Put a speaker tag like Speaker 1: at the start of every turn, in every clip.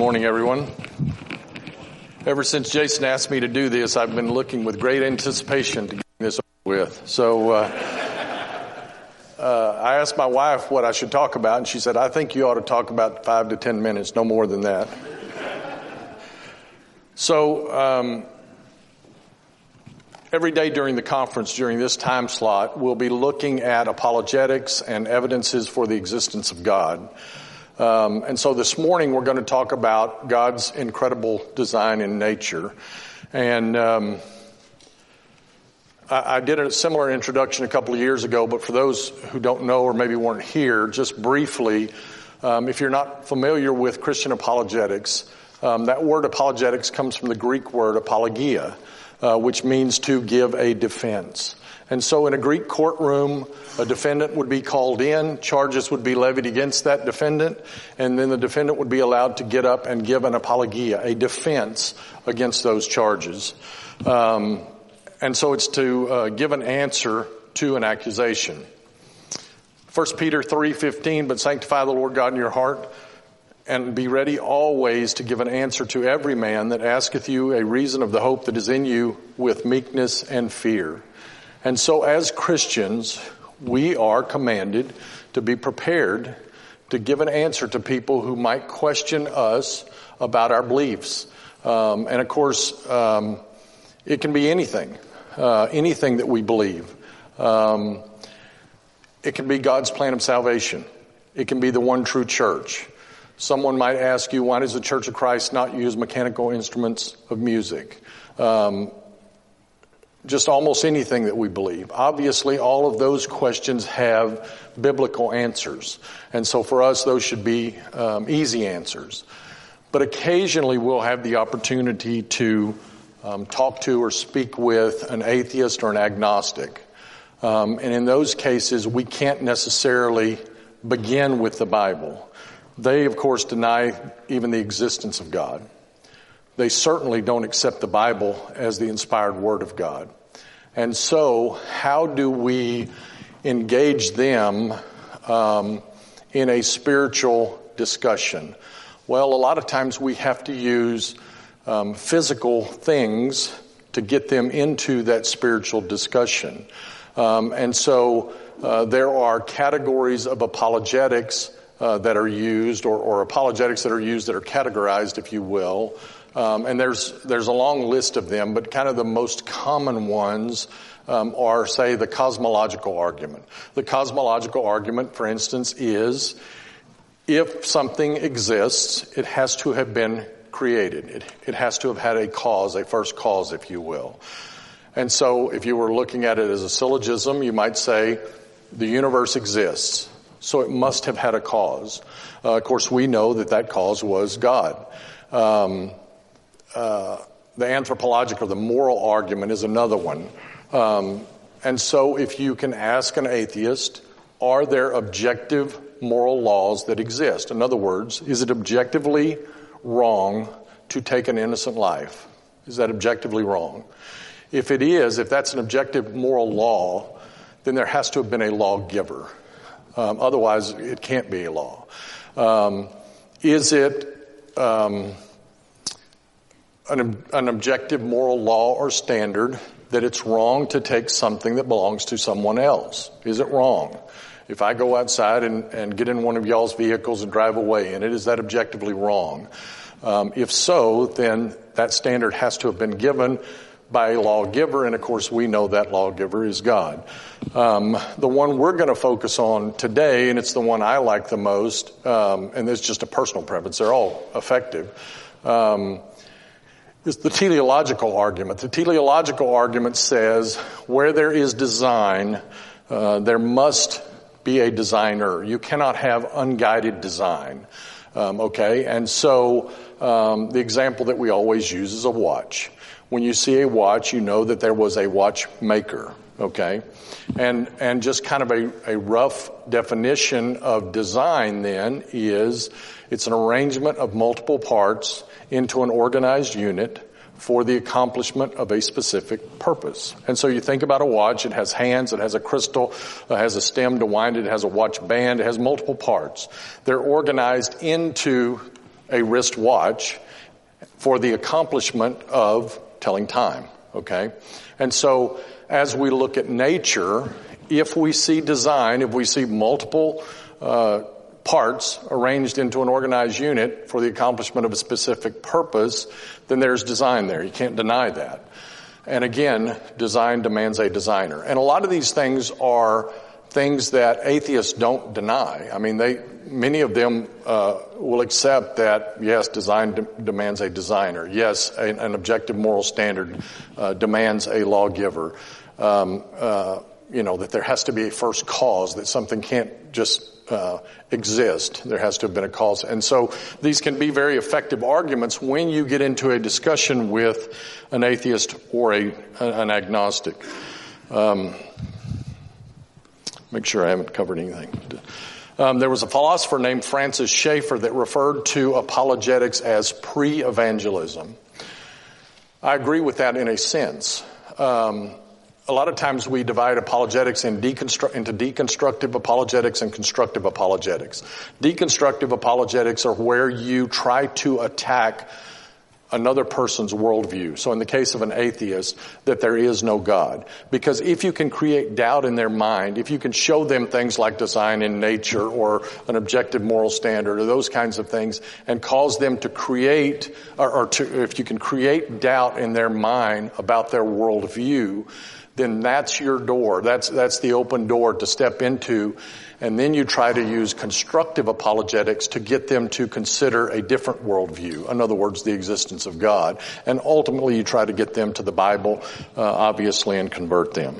Speaker 1: Morning, everyone. Ever since Jason asked me to do this, I've been looking with great anticipation to get this over with. So I asked my wife what I should talk about, and she said, I think you ought to talk about 5 to 10 minutes, no more than that. So every day during the conference, during this time slot, we'll be looking at apologetics and evidences for the existence of God. And so this morning we're going to talk about God's incredible design in nature. And I did a similar introduction a couple of years ago, but for those who don't know or maybe weren't here, just briefly, if you're not familiar with Christian apologetics, that word apologetics comes from the Greek word apologia, which means to give a defense. And so in a Greek courtroom, a defendant would be called in, charges would be levied against that defendant, and then the defendant would be allowed to get up and give an apologia, a defense against those charges. And so it's to give an answer to an accusation. 1 Peter 3:15, but sanctify the Lord God in your heart, and be ready always to give an answer to every man that asketh you a reason of the hope that is in you with meekness and fear. And so as Christians, we are commanded to be prepared to give an answer to people who might question us about our beliefs. And of course, it can be anything that we believe. It can be God's plan of salvation. It can be the one true church. Someone might ask you, why does the Church of Christ not use mechanical instruments of music? Just almost anything that we believe. Obviously, all of those questions have biblical answers. And so for us, those should be easy answers. But occasionally we'll have the opportunity to talk to or speak with an atheist or an agnostic. And in those cases, we can't necessarily begin with the Bible. They, of course, deny even the existence of God. They certainly don't accept the Bible as the inspired Word of God. And so, how do we engage them in a spiritual discussion? Well, a lot of times we have to use physical things to get them into that spiritual discussion. And so there are categories of apologetics that are used, or apologetics that are used that are categorized, if you will. And there's a long list of them, but kind of the most common ones are, say, the cosmological argument. The cosmological argument, for instance, is if something exists, it has to have been created. It has to have had a cause, a first cause, if you will. And so if you were looking at it as a syllogism, you might say the universe exists, so it must have had a cause. Of course, we know that cause was God. The anthropological, the moral argument is another one. And so if you can ask an atheist, are there objective moral laws that exist? In other words, is it objectively wrong to take an innocent life? Is that objectively wrong? If it is, if that's an objective moral law, then there has to have been a lawgiver. Otherwise, it can't be a law. Is it an objective moral law or standard that it's wrong to take something that belongs to someone else? Is it wrong? If I go outside and get in one of y'all's vehicles and drive away in it, is that objectively wrong? If so, then that standard has to have been given by a lawgiver, and of course we know that lawgiver is God. The one we're going to focus on today, and it's the one I like the most, and it's just a personal preference, they're all effective, is the teleological argument. The teleological argument says where there is design, there must be a designer. You cannot have unguided design. Okay? And so the example that we always use is a watch. When you see a watch, you know that there was a watchmaker. Okay? And just kind of a rough definition of design then is it's an arrangement of multiple parts into an organized unit for the accomplishment of a specific purpose. And so you think about a watch, it has hands, it has a crystal, it has a stem to wind it, it has a watch band, it has multiple parts. They're organized into a wristwatch for the accomplishment of telling time, okay? And so as we look at nature, if we see design, if we see multiple parts arranged into an organized unit for the accomplishment of a specific purpose, then there's design there. You can't deny that. And again, design demands a designer. And a lot of these things are things that atheists don't deny. I mean, many of them will accept that, yes, design demands a designer. Yes, an objective moral standard demands a lawgiver. That there has to be a first cause, that something can't just exist. There has to have been a cause. And so these can be very effective arguments when you get into a discussion with an atheist or an agnostic. Make sure I haven't covered anything. There was a philosopher named Francis Schaeffer that referred to apologetics as pre-evangelism. I agree with that in a sense. A lot of times we divide apologetics into deconstructive apologetics and constructive apologetics. Deconstructive apologetics are where you try to attack another person's worldview. So in the case of an atheist, that there is no God. Because if you can create doubt in their mind, if you can show them things like design in nature or an objective moral standard or those kinds of things and cause them to create, if you can create doubt in their mind about their worldview, then that's your door. That's the open door to step into. And then you try to use constructive apologetics to get them to consider a different worldview. In other words, the existence of God. And ultimately you try to get them to the Bible, obviously, and convert them.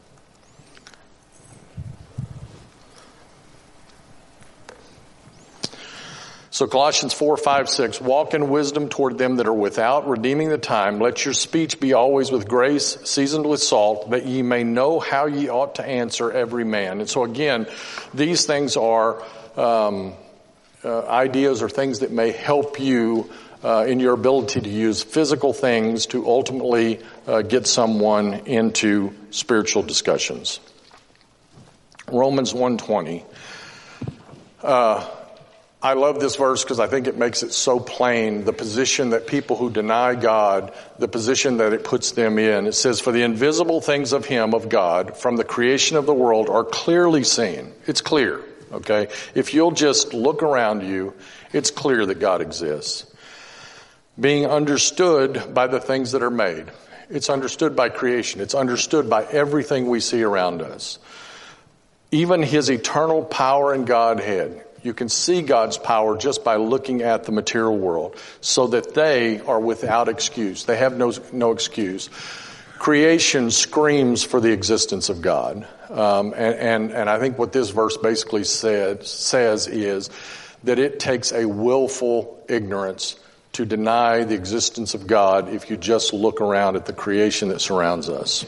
Speaker 1: So Colossians 4, 5, 6, walk in wisdom toward them that are without, redeeming the time. Let your speech be always with grace, seasoned with salt, that ye may know how ye ought to answer every man. And so again, these things are ideas or things that may help you in your ability to use physical things to ultimately get someone into spiritual discussions. Romans 1:20. I love this verse because I think it makes it so plain, the position that people who deny God, the position that it puts them in. It says, for the invisible things of Him, of God, from the creation of the world are clearly seen. It's clear, okay? If you'll just look around you, it's clear that God exists. Being understood by the things that are made. It's understood by creation. It's understood by everything we see around us. Even His eternal power and Godhead. You can see God's power just by looking at the material world, so that they are without excuse. They have no excuse. Creation screams for the existence of God. And I think what this verse basically says is that it takes a willful ignorance to deny the existence of God if you just look around at the creation that surrounds us.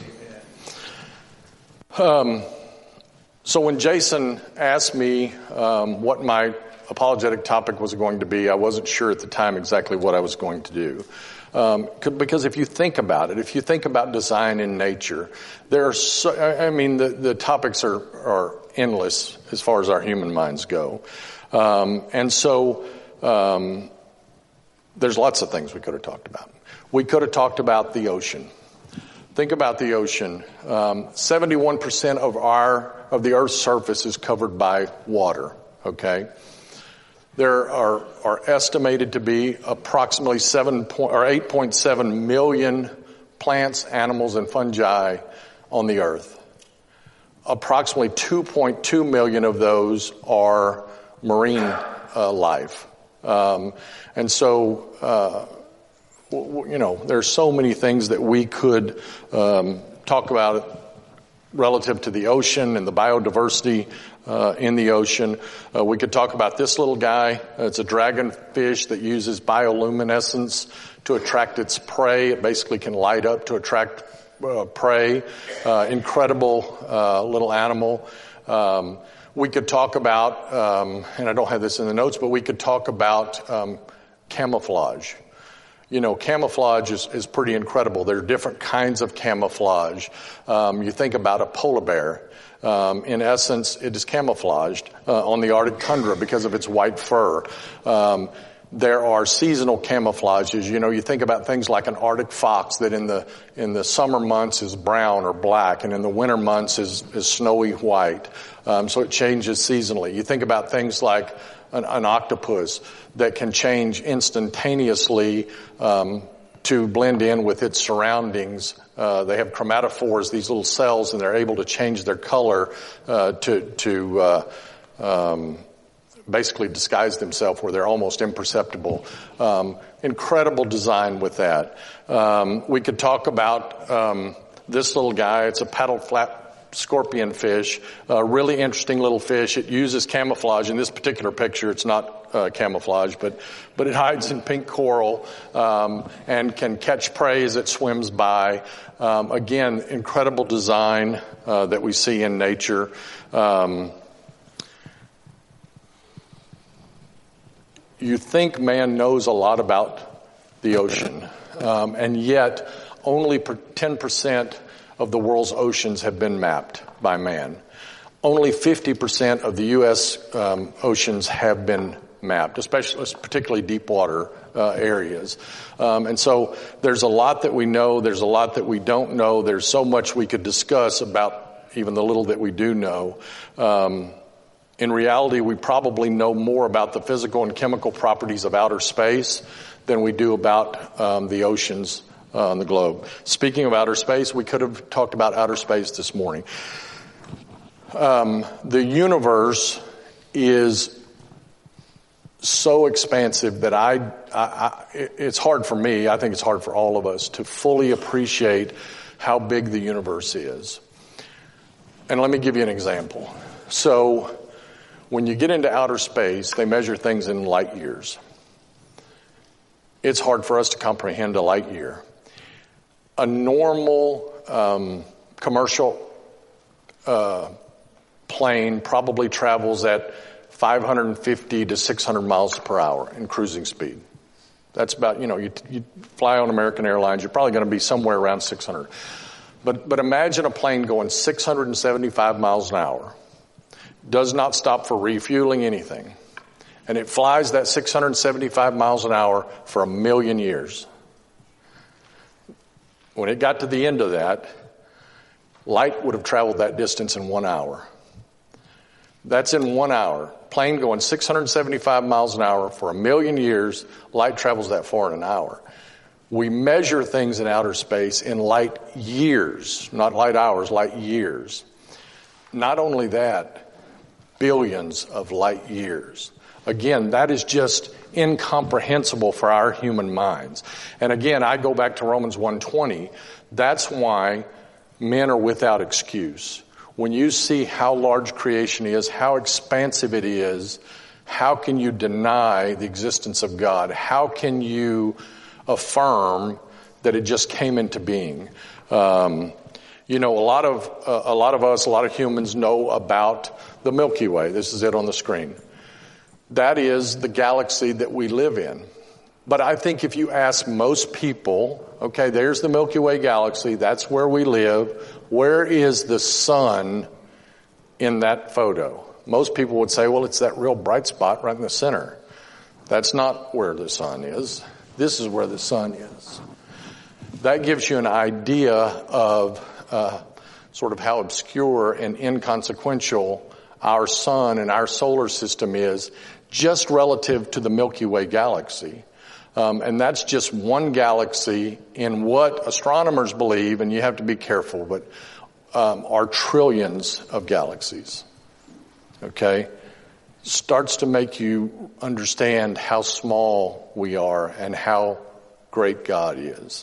Speaker 1: So when Jason asked me what my apologetic topic was going to be, I wasn't sure at the time exactly what I was going to do. Because if you think about it, if you think about design in nature, there are the topics are endless as far as our human minds go. And so there's lots of things we could have talked about. We could have talked about the ocean. Think about the ocean. 71% of the Earth's surface is covered by water. Okay, there are estimated to be approximately 8.7 million plants, animals, and fungi on the Earth. Approximately 2.2 million of those are marine life, and so. There's so many things that we could talk about relative to the ocean and the biodiversity in the ocean. We could talk about this little guy. It's a dragonfish that uses bioluminescence to attract its prey. It basically can light up to attract prey. Incredible little animal. We could talk about, and I don't have this in the notes, but we could talk about camouflage. Camouflage is pretty incredible. There are different kinds of camouflage. You think about a polar bear. In essence, it is camouflaged on the Arctic tundra because of its white fur. There are seasonal camouflages. You know, you think about things like an Arctic fox that in the summer months is brown or black, and in the winter months is snowy white. So it changes seasonally. You think about things like an octopus that can change instantaneously to blend in with its surroundings. They have chromatophores, these little cells, and they're able to change their color to basically disguise themselves where they're almost imperceptible. Incredible design with that. We could talk about this little guy. It's a paddle flap scorpion fish, a really interesting little fish. It uses camouflage. In this particular picture, it's not camouflage, but it hides in pink coral and can catch prey as it swims by. Again, incredible design that we see in nature. You think man knows a lot about the ocean, and yet only 10% of the world's oceans have been mapped by man. Only 50% of the U.S. Oceans have been mapped, particularly deep water areas. And so there's a lot that we know. There's a lot that we don't know. There's so much we could discuss about even the little that we do know. In reality, we probably know more about the physical and chemical properties of outer space than we do about the oceans on the globe. Speaking of outer space, we could have talked about outer space this morning. The universe is so expansive that it's hard for me, I think it's hard for all of us, to fully appreciate how big the universe is. And let me give you an example. So, when you get into outer space, they measure things in light years. It's hard for us to comprehend a light year. A normal commercial plane probably travels at 550 to 600 miles per hour in cruising speed. That's about, you fly on American Airlines, you're probably going to be somewhere around 600. But imagine a plane going 675 miles an hour. Does not stop for refueling anything. And it flies that 675 miles an hour for 1 million years. When it got to the end of that, light would have traveled that distance in 1 hour. That's in 1 hour. Plane going 675 miles an hour for 1 million years, light travels that far in an hour. We measure things in outer space in light years, not light hours, light years. Not only that, billions of light years. Again, that is just incomprehensible for our human minds. And again, I go back to Romans 1:20. That's why men are without excuse. When you see how large creation is, how expansive it is, how can you deny the existence of God? How can you affirm that it just came into being? A lot of us, a lot of humans know about the Milky Way. This is it on the screen. That is the galaxy that we live in. But I think if you ask most people, okay, there's the Milky Way galaxy, that's where we live. Where is the sun in that photo? Most people would say, well, it's that real bright spot right in the center. That's not where the sun is. This is where the sun is. That gives you an idea of sort of how obscure and inconsequential our sun and our solar system is just relative to the Milky Way galaxy. And that's just one galaxy in what astronomers believe, and you have to be careful, but are trillions of galaxies. Okay? Starts to make you understand how small we are and how great God is.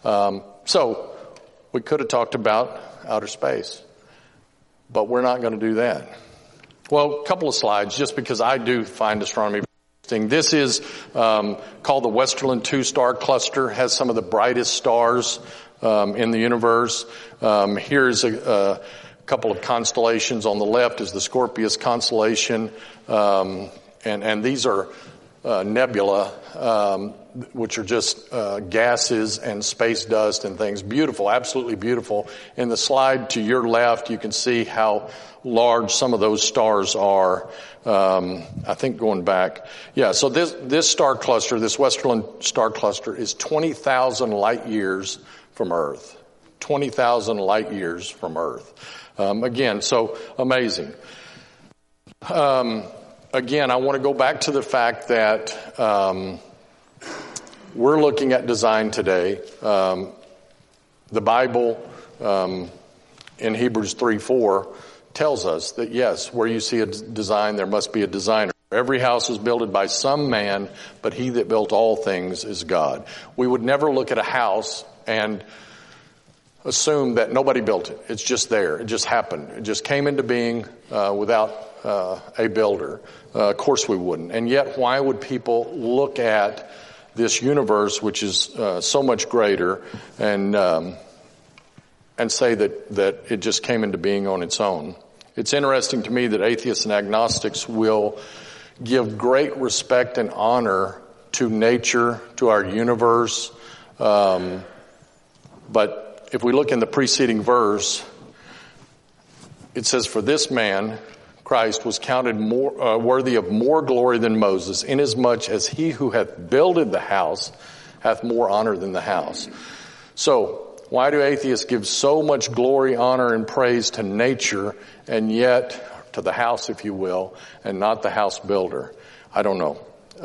Speaker 1: So, we could have talked about outer space, but we're not going to do that. Well, a couple of slides, just because I do find astronomy interesting. This is called the Westerlund 2-star cluster, has some of the brightest stars in the universe. Here's a couple of constellations. On the left is the Scorpius constellation, and these are nebula, which are just gases and space dust and things. Beautiful, absolutely beautiful. In the slide to your left, you can see how large some of those stars are. I think going back. Yeah, so this star cluster, this Westerlund star cluster, is 20,000 light years from Earth. 20,000 light years from Earth. Again, so amazing. Again, I want to go back to the fact that we're looking at design today. The Bible in Hebrews 3:4 tells us that, yes, where you see a design, there must be a designer. Every house is builded by some man, but he that built all things is God. We would never look at a house and assume that nobody built it. It's just there. It just happened. It just came into being without a builder. Of course we wouldn't. And yet, why would people look at this universe, which is so much greater, and say that it just came into being on its own? It's interesting to me that atheists and agnostics will give great respect and honor to nature, to our universe. But if we look in the preceding verse, it says, "For this man, Christ, was counted more worthy of more glory than Moses, inasmuch as he who hath builded the house hath more honor than the house." So, why do atheists give so much glory, honor, and praise to nature, and yet to the house, if you will, and not the house builder? I don't know.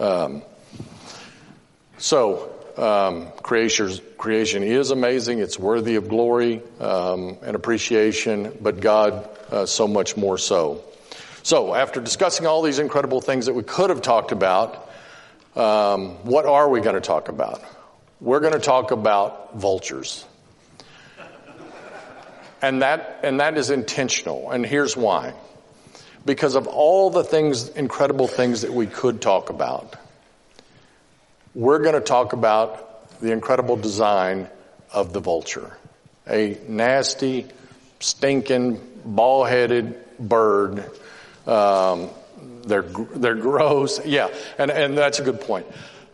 Speaker 1: Creation is amazing. It's worthy of glory and appreciation, but God so much more so. So, after discussing all these incredible things that we could have talked about, what are we going to talk about? We're going to talk about vultures. And that is intentional. And here's why. Because of all the things, incredible things that we could talk about, we're going to talk about the incredible design of the vulture. A nasty, stinking, ball-headed bird. They're gross. Yeah, and that's a good point.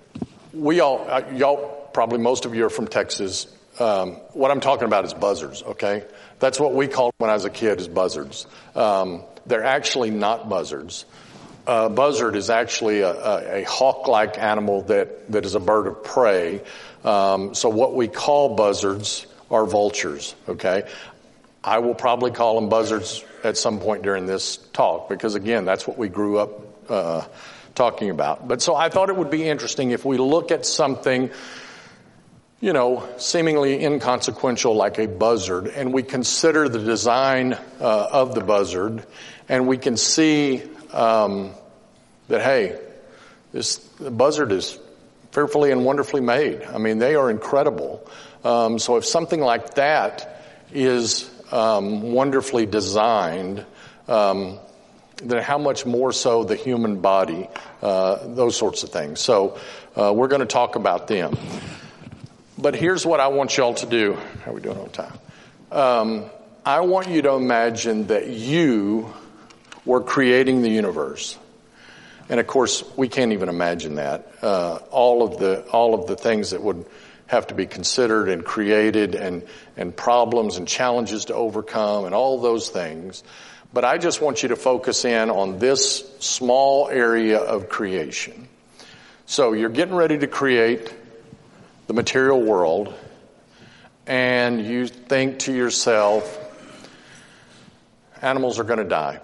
Speaker 1: Y'all, probably most of you are from Texas. What I'm talking about is buzzards, okay? That's what we called when I was a kid, is buzzards. They're actually not buzzards. Buzzard is actually a hawk-like animal that is a bird of prey. So what we call buzzards are vultures, okay? I will probably call them buzzards at some point during this talk, because again, that's what we grew up talking about. But so I thought it would be interesting if we look at something, seemingly inconsequential like a buzzard, and we consider the design of the buzzard, and we can see that, hey, the buzzard is fearfully and wonderfully made. I mean, they are incredible. So if something like that is wonderfully designed, then how much more so the human body, those sorts of things. So we're going to talk about them. But here's what I want y'all to do. How are we doing on time? I want you to imagine that you were creating the universe. And of course, we can't even imagine that. All of the things that would have to be considered and created, and problems and challenges to overcome and all those things. But I just want you to focus in on this small area of creation. So you're getting ready to create the material world, and you think to yourself, animals are going to die.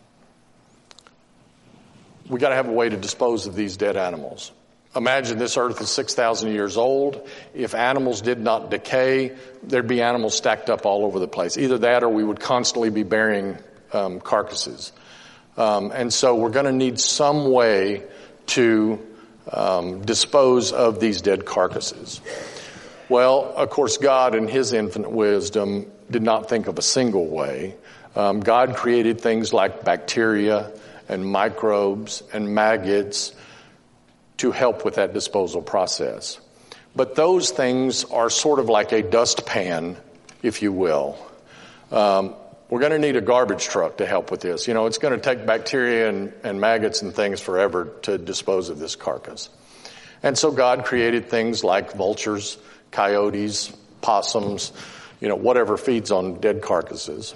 Speaker 1: We got to have a way to dispose of these dead animals. Imagine this earth is 6,000 years old. If animals did not decay, there'd be animals stacked up all over the place. Either that, or we would constantly be burying carcasses. And so we're going to need some way to dispose of these dead carcasses. Well, of course, God in his infinite wisdom did not think of a single way. God created things like bacteria and microbes and maggots to help with that disposal process. But those things are sort of like a dustpan, if you will. we're going to need a garbage truck to help with this. It's going to take bacteria and maggots and things forever to dispose of this carcass. And so God created things like vultures, coyotes, possums, whatever feeds on dead carcasses.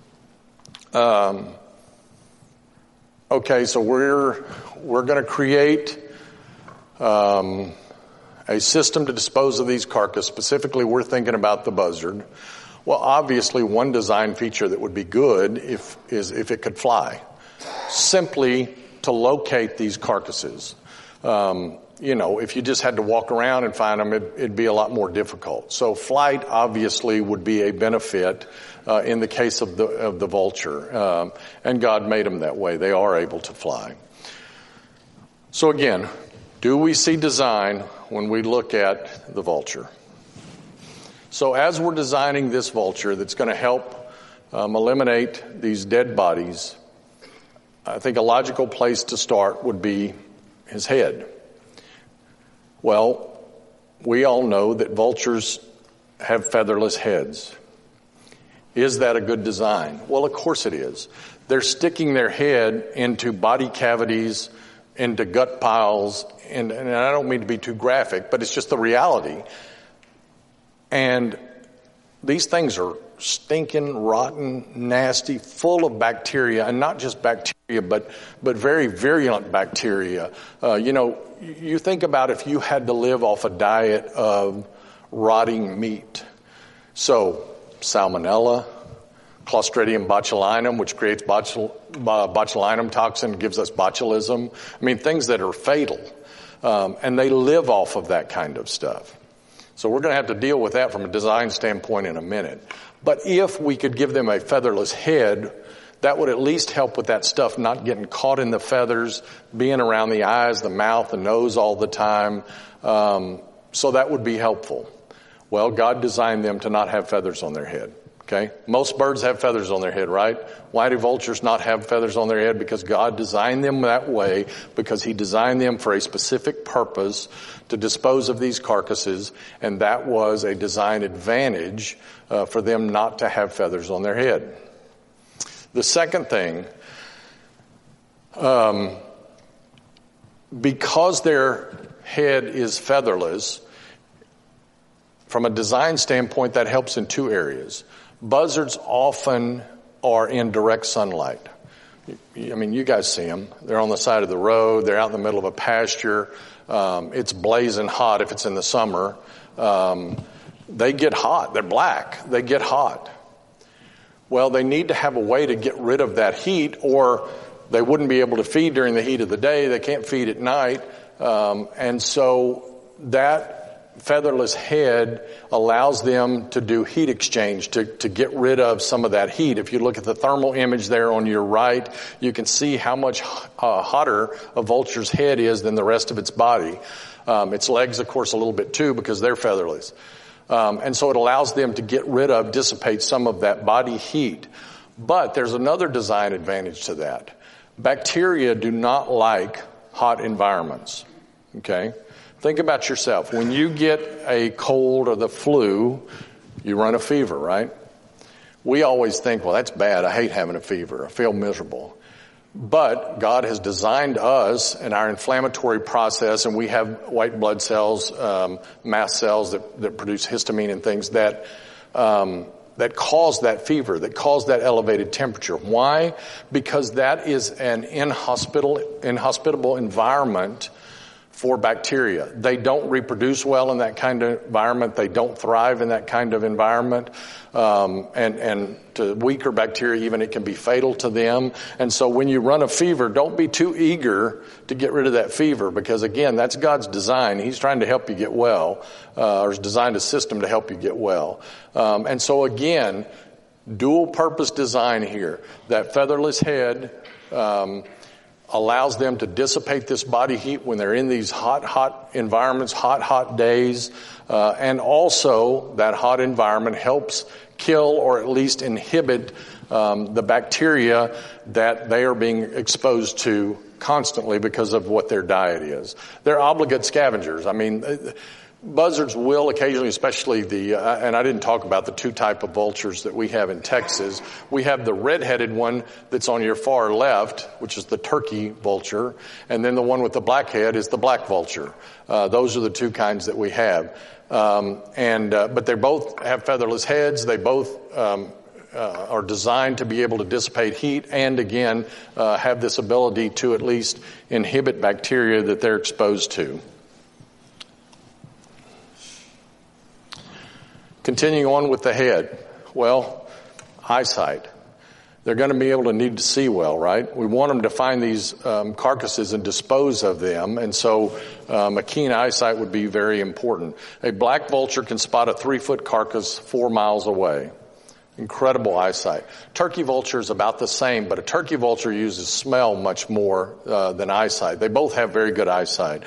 Speaker 1: Okay, so we're going to create a system to dispose of these carcasses. Specifically, we're thinking about the buzzard. Well, obviously, one design feature that would be good is if it could fly. Simply to locate these carcasses. If you just had to walk around and find them, it'd be a lot more difficult. So flight obviously would be a benefit in the case of the vulture. And God made them that way. They are able to fly. So again, do we see design when we look at the vulture? So as we're designing this vulture that's going to help eliminate these dead bodies, I think a logical place to start would be his head. Well, we all know that vultures have featherless heads. Is that a good design? Well, of course it is. They're sticking their head into body cavities, into gut piles, and I don't mean to be too graphic, but it's just the reality. And these things are stinking, rotten, nasty, full of bacteria, and not just bacteria, but very virulent bacteria. You think about if you had to live off a diet of rotting meat. So, salmonella, Clostridium botulinum, which creates botulinum toxin, gives us botulism. I mean, things that are fatal. And they live off of that kind of stuff. So we're going to have to deal with that from a design standpoint in a minute. But if we could give them a featherless head, that would at least help with that stuff not getting caught in the feathers, being around the eyes, the mouth, the nose all the time. So that would be helpful. Well, God designed them to not have feathers on their head. Okay? Most birds have feathers on their head, right? Why do vultures not have feathers on their head? Because God designed them that way, because He designed them for a specific purpose to dispose of these carcasses, and that was a design advantage for them not to have feathers on their head. The second thing, because their head is featherless, from a design standpoint, that helps in two areas. Buzzards often are in direct sunlight. I mean, you guys see them. They're on the side of the road. They're out in the middle of a pasture. It's blazing hot if it's in the summer. They get hot. They're black. They get hot. Well, they need to have a way to get rid of that heat, or they wouldn't be able to feed during the heat of the day. They can't feed at night. And so that featherless head allows them to do heat exchange, to get rid of some of that heat. If you look at the thermal image there on your right, you can see how much hotter a vulture's head is than the rest of its body. Its legs, of course, a little bit too, because they're featherless. And so it allows them to dissipate some of that body heat. But there's another design advantage to that. Bacteria do not like hot environments. Okay? Think about yourself. When you get a cold or the flu, you run a fever, right? We always think, well, that's bad. I hate having a fever. I feel miserable. But God has designed us and our inflammatory process, and we have white blood cells, mast cells that produce histamine and things that cause that fever, that cause that elevated temperature. Why? Because that is an inhospitable environment for bacteria. They don't reproduce well in that kind of environment. They don't thrive in that kind of environment. And to weaker bacteria, even, it can be fatal to them. And so when you run a fever, don't be too eager to get rid of that fever, because again, that's God's design. He's trying to help you get well, or has designed a system to help you get well. And so again, dual purpose design here. That featherless head, allows them to dissipate this body heat when they're in these hot environments, hot days. And also that hot environment helps kill or at least inhibit the bacteria that they are being exposed to constantly because of what their diet is. They're obligate scavengers. I mean, Buzzards will occasionally, especially and I didn't talk about the two type of vultures that we have in Texas. We have the red-headed one that's on your far left, which is the turkey vulture, and then the one with the black head is the black vulture. Those are the two kinds that we have. But they both have featherless heads. They both are designed to be able to dissipate heat and, again, have this ability to at least inhibit bacteria that they're exposed to. Continuing on with the head. Well, eyesight. They're going to be able to need to see well, right? We want them to find these carcasses and dispose of them, and so a keen eyesight would be very important. A black vulture can spot a 3-foot carcass 4 miles away. Incredible eyesight. Turkey vulture is about the same, but a turkey vulture uses smell much more than eyesight. They both have very good eyesight.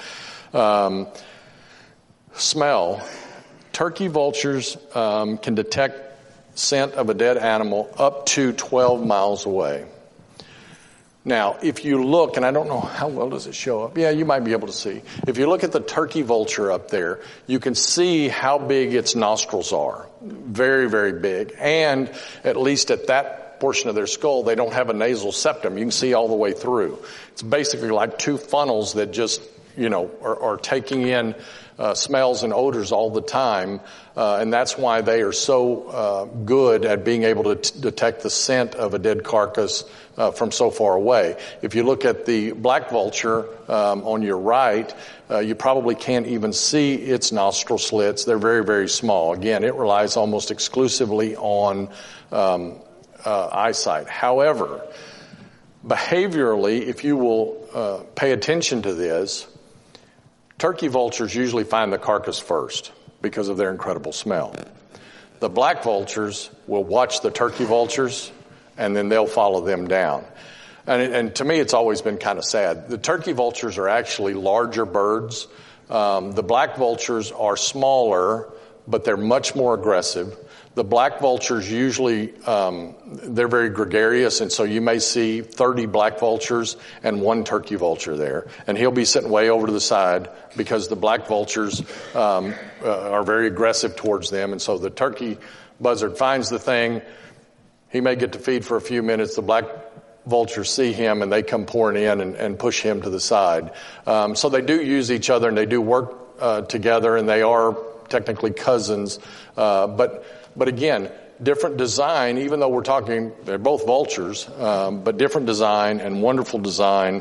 Speaker 1: Smell. Turkey vultures can detect scent of a dead animal up to 12 miles away. Now, if you look, and I don't know how well does it show up. Yeah, you might be able to see. If you look at the turkey vulture up there, you can see how big its nostrils are. Very, very big. And at least at that portion of their skull, they don't have a nasal septum. You can see all the way through. It's basically like two funnels that just, are taking in smells and odors all the time, and that's why they are so good at being able to detect the scent of a dead carcass from so far away. If you look at the black vulture on your right, you probably can't even see its nostril slits. They're very, very small. Again, it relies almost exclusively on eyesight. However, behaviorally, if you will pay attention to this, turkey vultures usually find the carcass first because of their incredible smell. The black vultures will watch the turkey vultures, and then they'll follow them down. And to me, it's always been kind of sad. The turkey vultures are actually larger birds. The black vultures are smaller, but they're much more aggressive. The black vultures usually, they're very gregarious, and so you may see 30 black vultures and one turkey vulture there. And he'll be sitting way over to the side because the black vultures are very aggressive towards them. And so the turkey buzzard finds the thing. He may get to feed for a few minutes. The black vultures see him, and they come pouring in and push him to the side. So they do use each other, and they do work together, and they are technically cousins. But again, different design, even though we're talking, they're both vultures, but different design and wonderful design.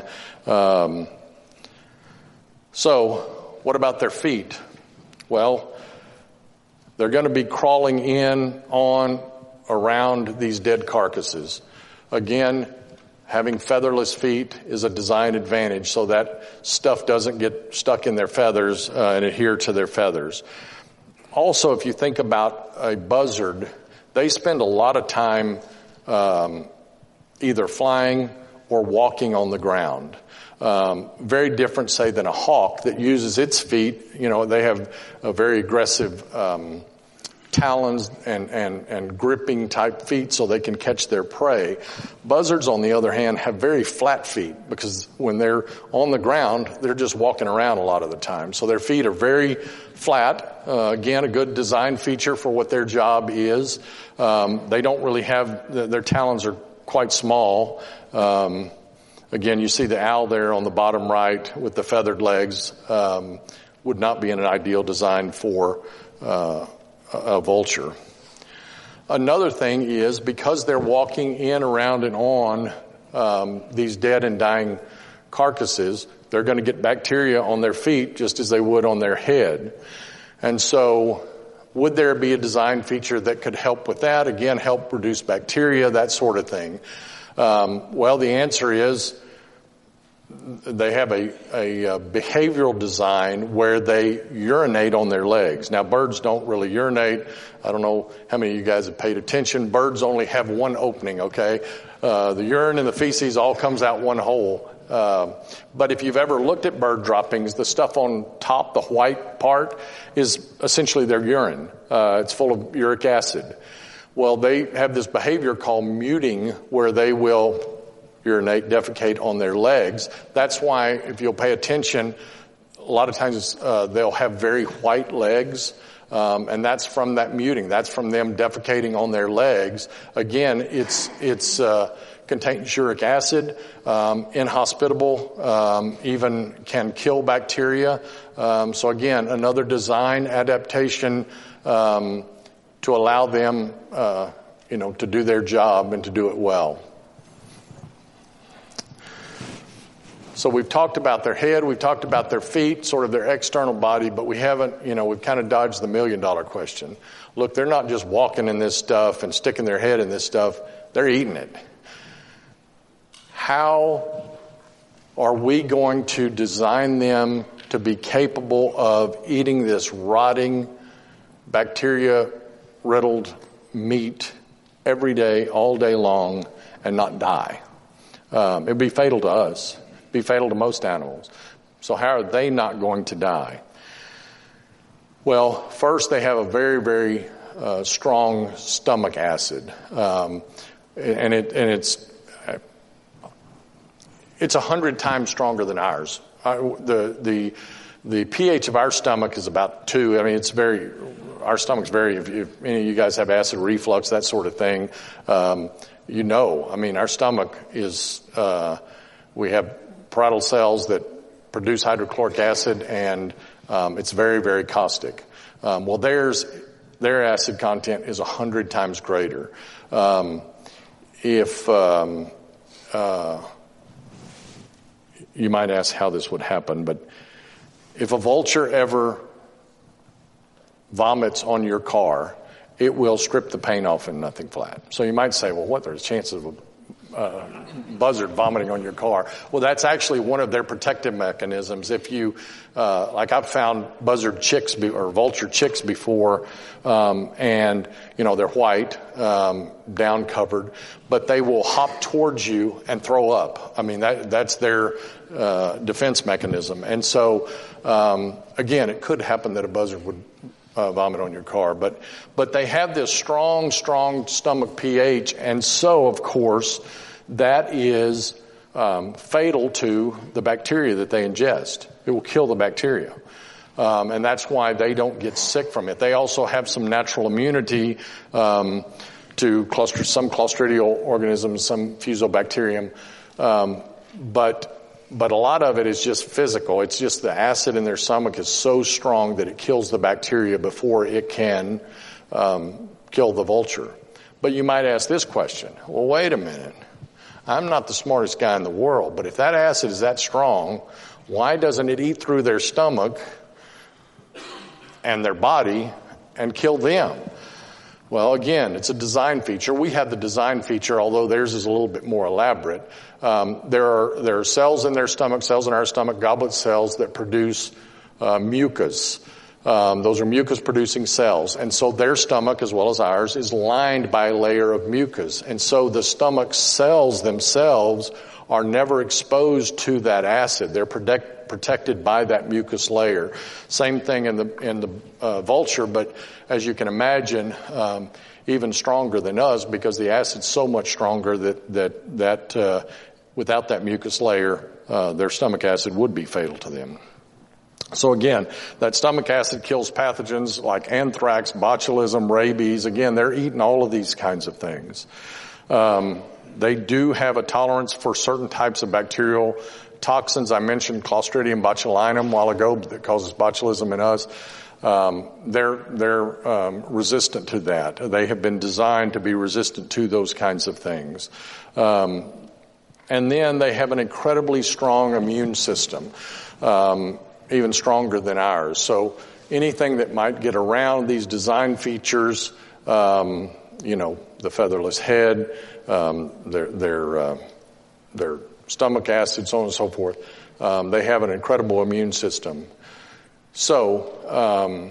Speaker 1: So what about their feet? Well, they're going to be crawling in, on, around these dead carcasses. Again, having featherless feet is a design advantage so that stuff doesn't get stuck in their feathers and adhere to their feathers. Also, if you think about a buzzard, they spend a lot of time either flying or walking on the ground. Very different, say, than a hawk that uses its feet. They have a very aggressive talons and gripping type feet so they can catch their prey. Buzzards, on the other hand, have very flat feet because when they're on the ground, they're just walking around a lot of the time. So their feet are very flat. Again, a good design feature for what their job is. They don't really have, their talons are quite small. Again, you see the owl there on the bottom right with the feathered legs. Would not be an ideal design for a vulture. Another thing is because they're walking in, around, and on these dead and dying carcasses, they're going to get bacteria on their feet just as they would on their head. And so would there be a design feature that could help with that? Again, help reduce bacteria, that sort of thing. Well, the answer is they have a behavioral design where they urinate on their legs. Now, birds don't really urinate. I don't know how many of you guys have paid attention. Birds only have one opening, okay? The urine and the feces all comes out one hole. But if you've ever looked at bird droppings, the stuff on top, the white part, is essentially their urine. It's full of uric acid. Well, they have this behavior called muting where they will urinate, defecate on their legs. That's why, if you'll pay attention, lot of times they'll have very white legs, and that's from that muting. That's from them defecating on their legs. Again, it's contains uric acid, inhospitable, even can kill bacteria. So again, another design adaptation to allow them, to do their job and to do it well. So we've talked about their head, we've talked about their feet, sort of their external body, but we haven't, we've kind of dodged the $1 million question. Look, they're not just walking in this stuff and sticking their head in this stuff, they're eating it. How are we going to design them to be capable of eating this rotting, bacteria-riddled meat every day, all day long, and not die? It'd be fatal to us. Be fatal to most animals. So how are they not going to die? Well, first they have a very, very strong stomach acid, and it's 100 times stronger than ours. The pH of our stomach is about 2. I mean, our stomach's very. If any of you guys have acid reflux, that sort of thing, our stomach is. We have parietal cells that produce hydrochloric acid, and it's very, very caustic. Their acid content is 100 times greater. You might ask how this would happen, but if a vulture ever vomits on your car, it will strip the paint off in nothing flat. So you might say, well, what are the chances of a buzzard vomiting on your car? Well, that's actually one of their protective mechanisms. If you, I've found buzzard chicks or vulture chicks before, and they're white, down covered, but they will hop towards you and throw up. I mean, that's their defense mechanism. And so, again, it could happen that a buzzard would vomit on your car, but they have this strong stomach pH, and so of course that is fatal to the bacteria that they ingest. It will kill the bacteria, and that's why they don't get sick from it. They also have some natural immunity to some Clostridial organisms, some Fusobacterium, but a lot of it is just physical. It's just the acid in their stomach is so strong that it kills the bacteria before it can kill the vulture. But you might ask this question. Well, wait a minute. I'm not the smartest guy in the world, but if that acid is that strong, why doesn't it eat through their stomach and their body and kill them? Well, again, it's a design feature. We have the design feature, although theirs is a little bit more elaborate. There are cells in their stomach, cells in our stomach, goblet cells that produce mucus. Those are mucus-producing cells. And so their stomach, as well as ours, is lined by a layer of mucus. And so the stomach cells themselves are never exposed to that acid. They're protected by that mucus layer. Same thing in the vulture, but as you can imagine, even stronger than us, because the acid's so much stronger that without that mucus layer, their stomach acid would be fatal to them. So again, that stomach acid kills pathogens like anthrax, botulism, rabies. Again, they're eating all of these kinds of things. They do have a tolerance for certain types of bacterial toxins. I mentioned Clostridium botulinum a while ago that causes botulism in us. They're resistant to that. They have been designed to be resistant to those kinds of things. And then they have an incredibly strong immune system, even stronger than ours. So anything that might get around these design features, the featherless head, their stomach acid, so on and so forth, they have an incredible immune system. So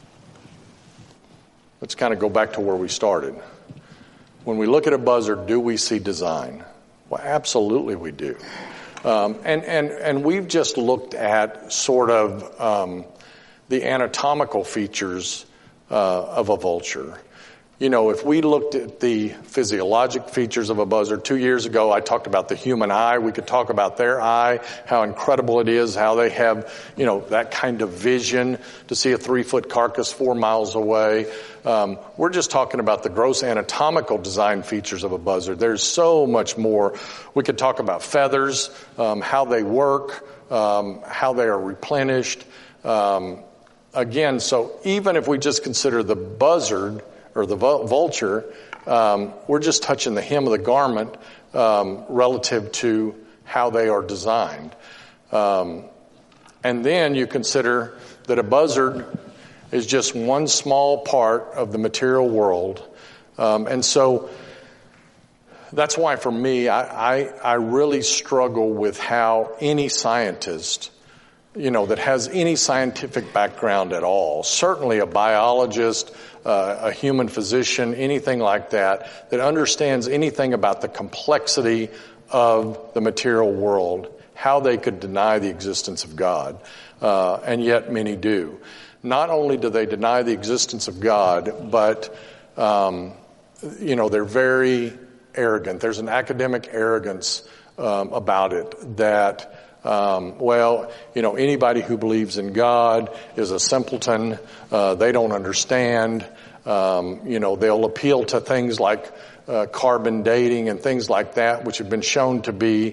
Speaker 1: let's kind of go back to where we started. When we look at a buzzard, do we see design? Well, absolutely we do. And we've just looked at sort of the anatomical features of a vulture. If we looked at the physiologic features of a buzzard, 2 years ago I talked about the human eye. We could talk about their eye, how incredible it is, how they have, that kind of vision to see a 3-foot carcass 4 miles away. We're just talking about the gross anatomical design features of a buzzard. There's so much more. We could talk about feathers, how they work, how they are replenished. Again, so even if we just consider the buzzard or the vulture, we're just touching the hem of the garment relative to how they are designed. And then you consider that a buzzard is just one small part of the material world. And so that's why for me, I really struggle with how any scientist, that has any scientific background at all, certainly a biologist, a human physician, anything like that understands anything about the complexity of the material world, how they could deny the existence of God. And yet many do. Not only do they deny the existence of God, but, they're very arrogant. There's an academic arrogance about it that, anybody who believes in God is a simpleton. They don't understand. They'll appeal to things like carbon dating and things like that, which have been shown to be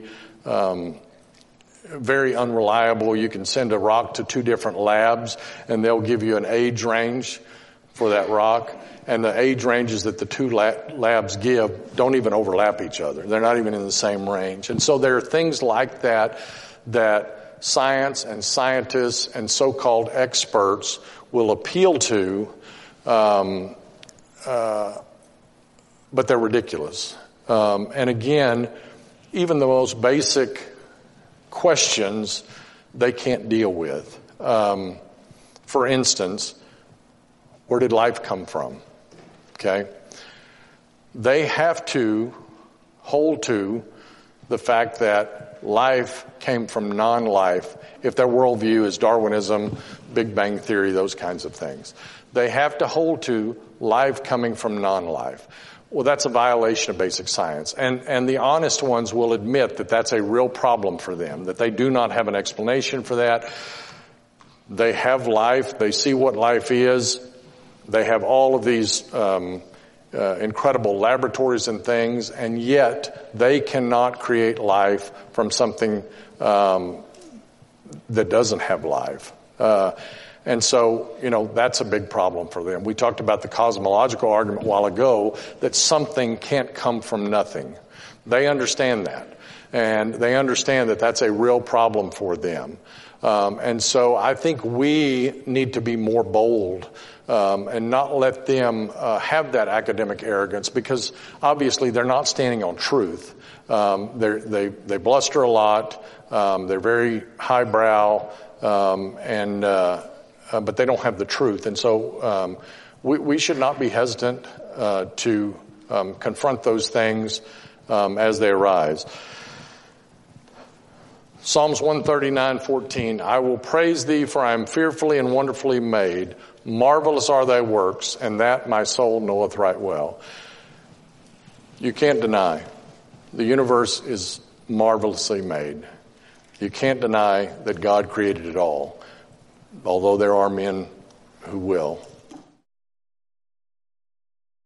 Speaker 1: very unreliable. You can send a rock to 2 different labs, and they'll give you an age range for that rock. And the age ranges that the 2 labs give don't even overlap each other. They're not even in the same range. And so there are things like that science and scientists and so-called experts will appeal to, but they're ridiculous. And again, even the most basic questions they can't deal with. For instance, where did life come from? Okay? They have to hold to the fact that life came from non-life if their worldview is Darwinism, Big Bang Theory, those kinds of things. They have to hold to life coming from non-life. Well, that's a violation of basic science. And the honest ones will admit that that's a real problem for them, that they do not have an explanation for that. They have life. They see what life is. They have all of these incredible laboratories and things, and yet they cannot create life from something that doesn't have life. And so, that's a big problem for them. We talked about the cosmological argument a while ago that something can't come from nothing. They understand that. And they understand that that's a real problem for them. And so I think we need to be more bold and not let them have that academic arrogance, because obviously they're not standing on truth. They bluster a lot. They're very highbrow, but they don't have the truth. And so we should not be hesitant to confront those things as they arise. Psalms 139:14, I will praise thee, for I am fearfully and wonderfully made. Marvelous are thy works, and that my soul knoweth right well. You can't deny the universe is marvelously made. You can't deny that God created it all, although there are men who will.